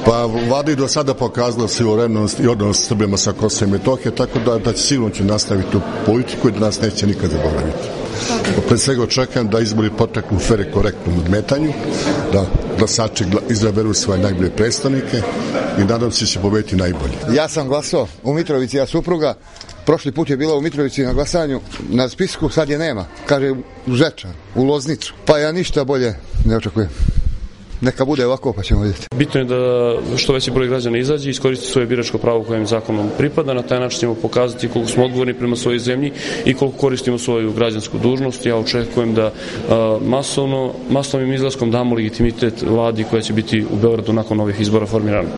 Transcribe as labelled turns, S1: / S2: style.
S1: Pa vlada i do sada pokazala suverenost i odnos Srbima sa Kosova i Metohije, tako da će sigurno nastaviti tu politiku i da nas neće nikad zaboraviti. Pre svega očekujem da izbori poteknu u fer i korektnom nadmetanju, da glasači izaberu svoje najbolje predstavnike i nadam se da će pobediti najbolji.
S2: Ja sam glasao u Mitrovici, ja supruga. Prošli put je bila u Mitrovici na glasanju, na spisku, sad je nema. Kaže u Žečar, u Loznicu. Pa ja ništa bolje ne očekujem. Neka bude ovako, pa ćemo vidjeti.
S3: Bitno je da što veći broj građana izađe i iskoristi svoje biračko pravo kojem zakonom pripada. Na taj način ćemo pokazati koliko smo odgovorni prema svojoj zemlji i koliko koristimo svoju građansku dužnost. Ja očekujem da masovnim izlaskom damo legitimitet vladi koja će biti u Beogradu nakon ovih izbora formirana.